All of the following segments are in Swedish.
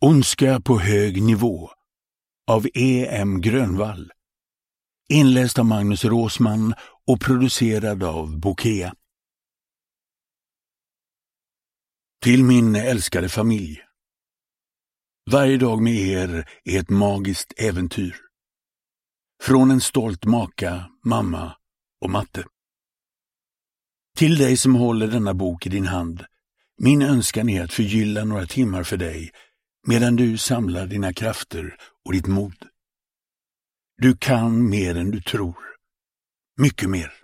Ondska på hög nivå av E.M. Grönvall. Inläst av Magnus Råsman och producerad av Bokea. Till min älskade familj. Varje dag med er är ett magiskt äventyr. Från en stolt maka, mamma och matte. Till dig som håller denna bok i din hand. Min önskan är att förgylla några timmar för dig medan du samlar dina krafter och ditt mod. Du kan mer än du tror. Mycket mer.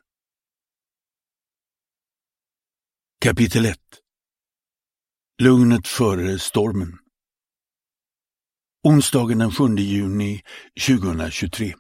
Kapitel 1. Lugnet före stormen. Onsdagen den 7 juni 2023.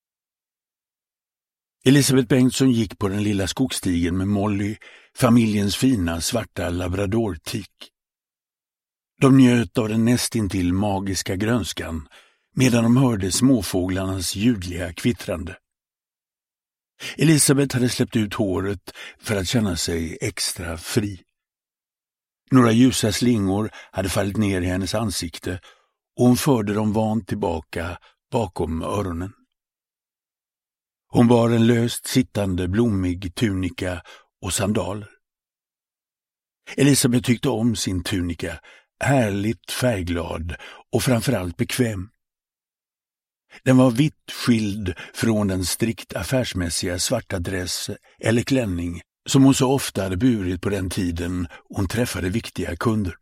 Elisabeth Bengtsson gick på den lilla skogsstigen med Molly, familjens fina svarta labradortik. De njöt av den nästintill magiska grönskan medan de hörde småfåglarnas ljudliga kvittrande. Elisabeth hade släppt ut håret för att känna sig extra fri. Några ljusa slingor hade fallit ner i hennes ansikte och hon förde dem vant tillbaka bakom öronen. Hon bar en löst sittande blommig tunika och sandaler. Elisabeth tyckte om sin tunika, härligt färgglad och framförallt bekväm. Den var vitt skild från den strikt affärsmässiga svarta dress eller klänning som hon så ofta hade burit på den tiden hon träffade viktiga kunder.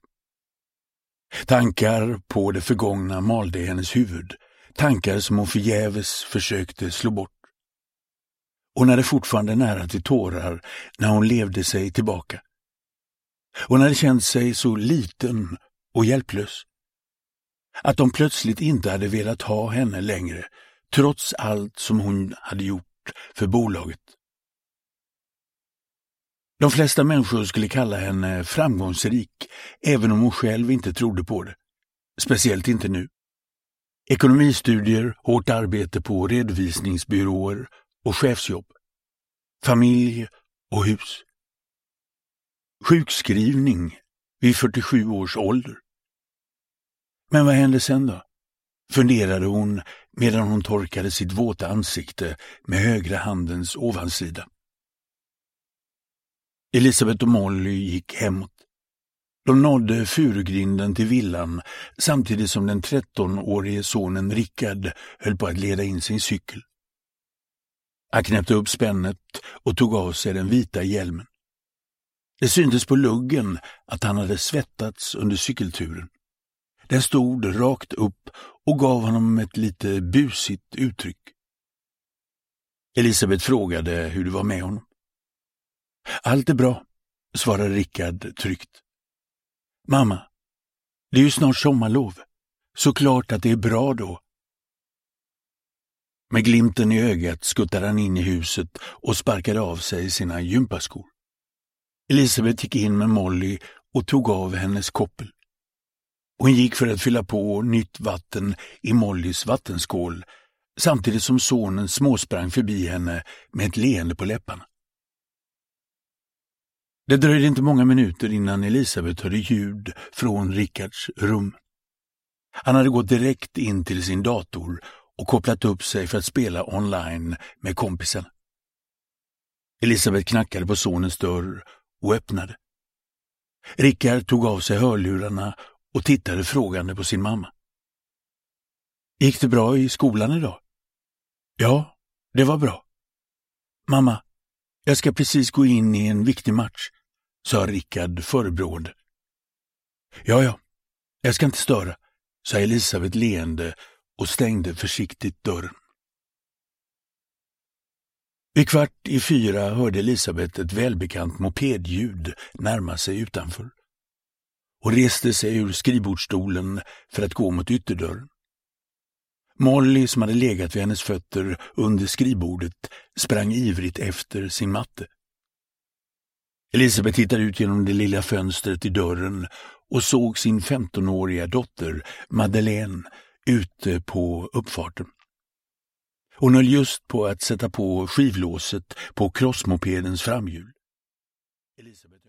Tankar på det förgångna malde hennes huvud, tankar som hon förgäves försökte slå bort. Hon hade fortfarande nära till tårar när hon levde sig tillbaka. Hon hade känt sig så liten och hjälplös. Att de plötsligt inte hade velat ha henne längre, trots allt som hon hade gjort för bolaget. De flesta människor skulle kalla henne framgångsrik, även om hon själv inte trodde på det. Speciellt inte nu. Ekonomistudier, hårt arbete på redovisningsbyråer och chefsjobb. Familj och hus. Sjukskrivning vid 47 års ålder. Men vad hände sen då? Funderade hon medan hon torkade sitt våta ansikte med högra handens ovansida. Elisabeth och Molly gick hemåt. De nådde furugrinden till villan samtidigt som den 13-årige sonen Rickard höll på att leda in sin cykel. Han knäppte upp spännet och tog av sig den vita hjälmen. Det syntes på luggen att han hade svettats under cykelturen. Den stod rakt upp och gav honom ett lite busigt uttryck. Elisabeth frågade hur det var med honom. Allt är bra, svarade Rickard tryggt. Mamma, det är ju snart sommarlov. Såklart att det är bra då. Med glimten i ögat skuttade han in i huset och sparkade av sig sina gympaskor. Elisabeth gick in med Molly och tog av hennes koppel. Hon gick för att fylla på nytt vatten i Mollys vattenskål samtidigt som sonen småsprang förbi henne med ett leende på läpparna. Det dröjde inte många minuter innan Elisabeth hörde ljud från Rickards rum. Han hade gått direkt in till sin dator och kopplat upp sig för att spela online med kompisen. Elisabeth knackade på sonens dörr och öppnade. Rickard tog av sig hörlurarna och tittade frågande på sin mamma. Gick det bra i skolan idag? Ja, det var bra. Mamma, jag ska precis gå in i en viktig match, sa Rickard förebrående. Ja, jag ska inte störa, sa Elisabeth leende och stängde försiktigt dörren. Vid 3:15 hörde Elisabeth ett välbekant mopedljud närma sig utanför. Hon reste sig ur skrivbordsstolen för att gå mot ytterdörren. Molly, som hade legat vid hennes fötter under skrivbordet, sprang ivrigt efter sin matte. Elisabeth tittade ut genom det lilla fönstret i dörren och såg sin 15-åriga dotter Madeleine ute på uppfarten. Hon höll just på att sätta på skivlåset på crossmopedens framhjul. Elisabeth